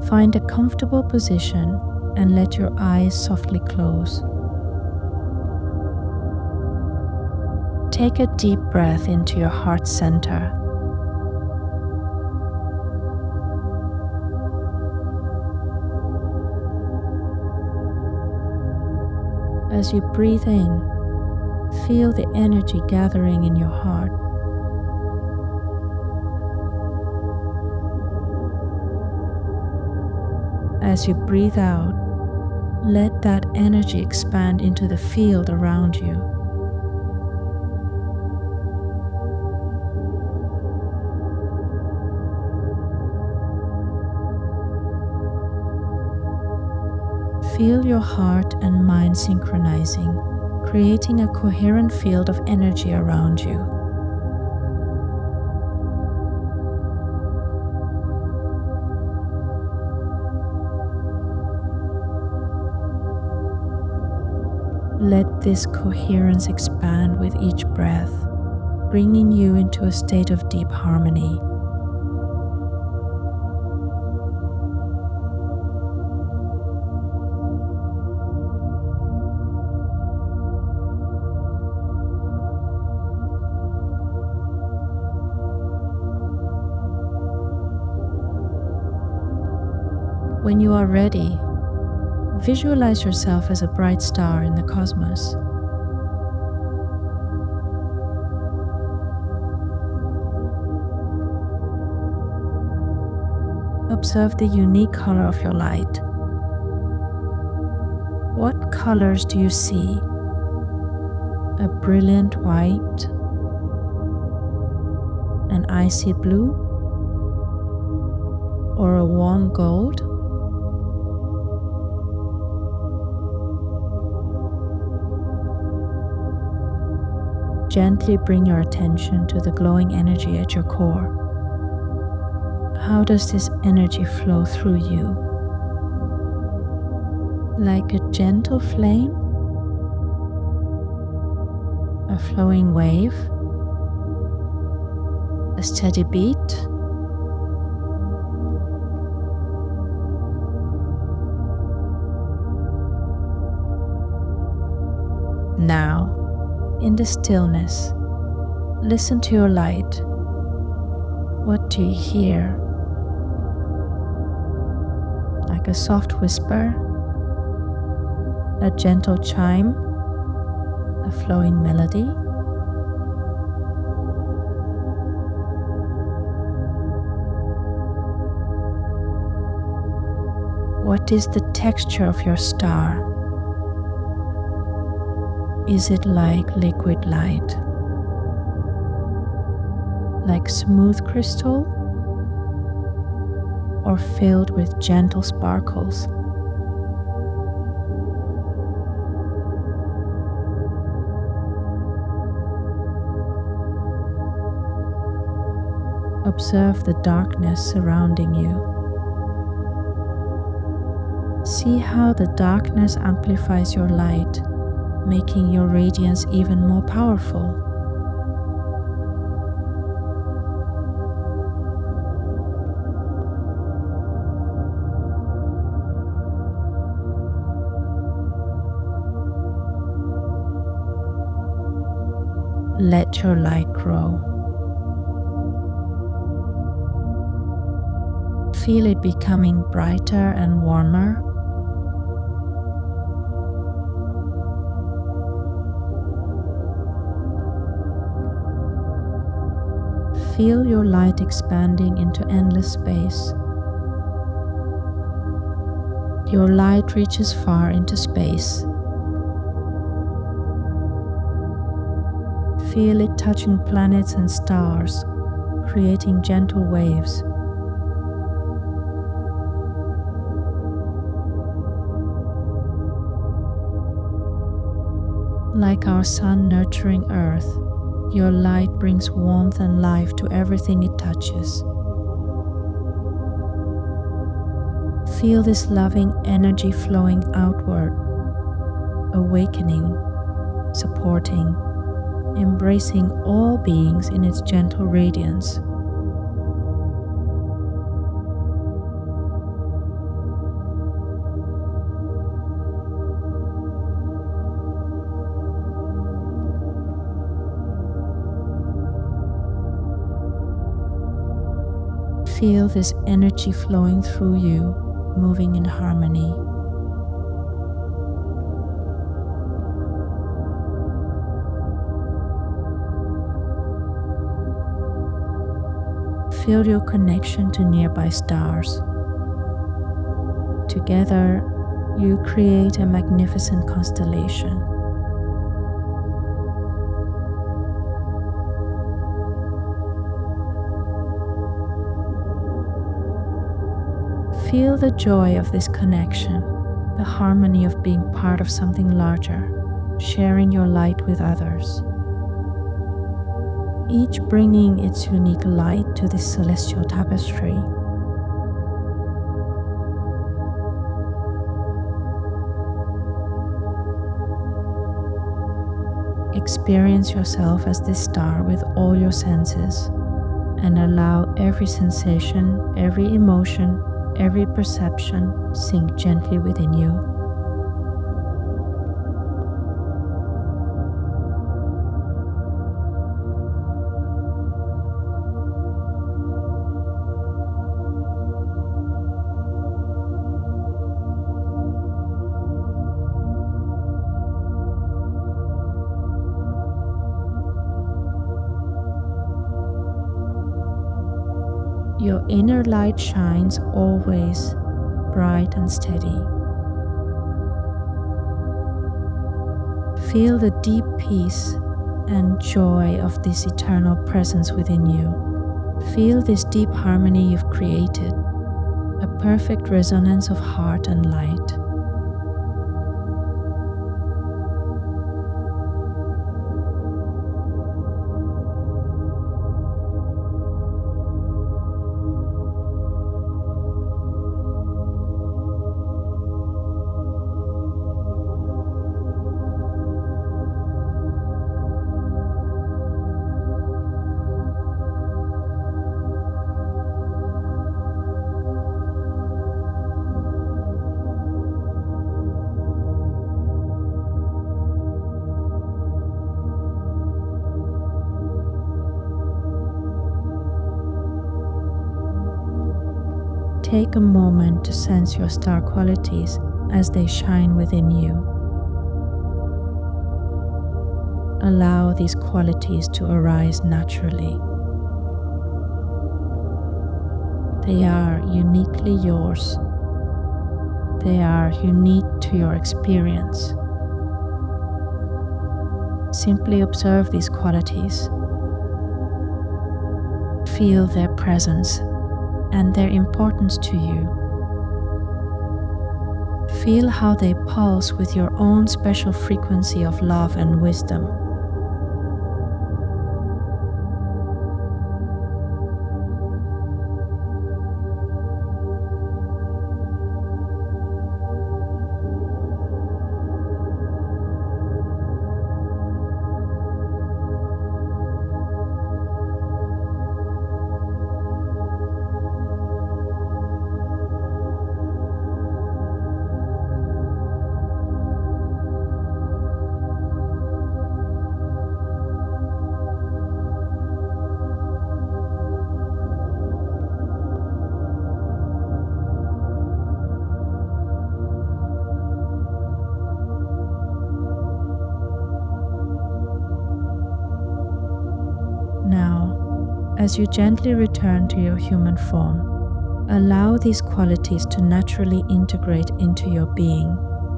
Find a comfortable position and let your eyes softly close. Take a deep breath into your heart center. As you breathe in, feel the energy gathering in your heart. As you breathe out, let that energy expand into the field around you. Feel your heart and mind synchronizing, creating a coherent field of energy around you. Let this coherence expand with each breath, bringing you into a state of deep harmony. When you are ready, visualize yourself as a bright star in the cosmos. Observe the unique color of your light. What colors do you see? A brilliant white, an icy blue, or a warm gold? Gently bring your attention to the glowing energy at your core. How does this energy flow through you? Like a gentle flame? A flowing wave? A steady beat? Now, in the stillness, listen to your light. What do you hear? Like a soft whisper, a gentle chime, a flowing melody? What is the texture of your star? Is it like liquid light? Like smooth crystal? Or filled with gentle sparkles? Observe the darkness surrounding you. See how the darkness amplifies your light, making your radiance even more powerful. Let your light grow. Feel it becoming brighter and warmer. Feel your light expanding into endless space. Your light reaches far into space. Feel it touching planets and stars, creating gentle waves. Like our sun nurturing Earth, your light brings warmth and life to everything it touches. Feel this loving energy flowing outward, awakening, supporting, embracing all beings in its gentle radiance. Feel this energy flowing through you, moving in harmony. Feel your connection to nearby stars. Together, you create a magnificent constellation. Feel the joy of this connection, the harmony of being part of something larger, sharing your light with others. Each bringing its unique light to this celestial tapestry. Experience yourself as this star with all your senses, and allow every sensation, every emotion, every perception sink gently within you. Your inner light shines always bright and steady. Feel the deep peace and joy of this eternal presence within you. Feel this deep harmony you've created, a perfect resonance of heart and light. Take a moment to sense your star qualities as they shine within you. Allow these qualities to arise naturally. They are uniquely yours. They are unique to your experience. Simply observe these qualities. Feel their presence and their importance to you. Feel how they pulse with your own special frequency of love and wisdom. Now, as you gently return to your human form, allow these qualities to naturally integrate into your being.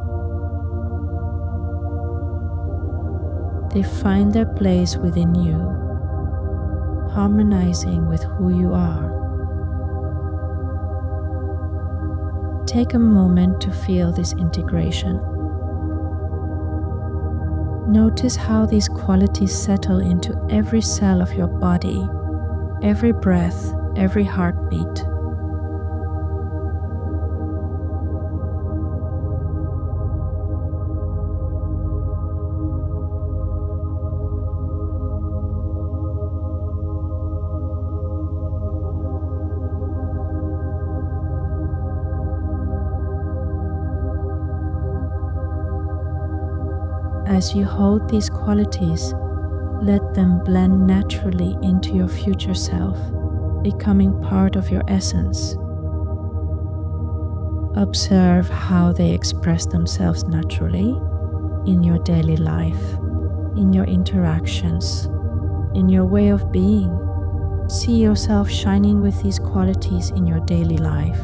They find their place within you, harmonizing with who you are. Take a moment to feel this integration. Notice how these qualities settle into every cell of your body, every breath, every heartbeat. As you hold these qualities, let them blend naturally into your future self, becoming part of your essence. Observe how they express themselves naturally in your daily life, in your interactions, in your way of being. See yourself shining with these qualities in your daily life.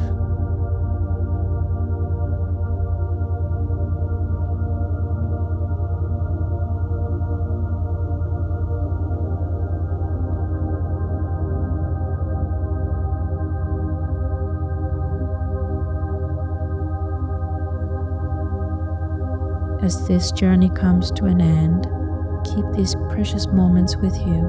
As this journey comes to an end, keep these precious moments with you.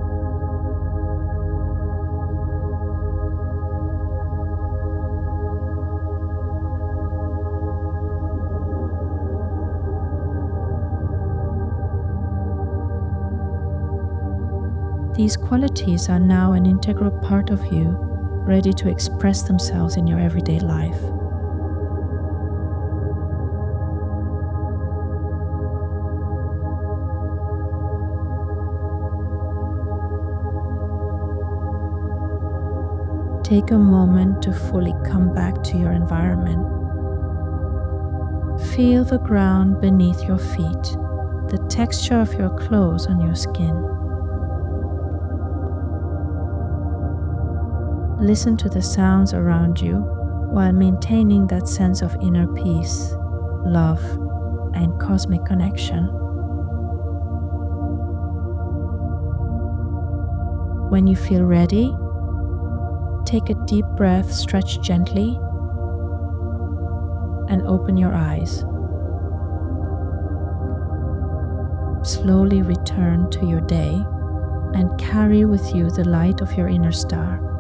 These qualities are now an integral part of you, ready to express themselves in your everyday life. Take a moment to fully come back to your environment. Feel the ground beneath your feet, the texture of your clothes on your skin. Listen to the sounds around you while maintaining that sense of inner peace, love, and cosmic connection. When you feel ready, take a deep breath, stretch gently, and open your eyes. Slowly return to your day and carry with you the light of your inner star.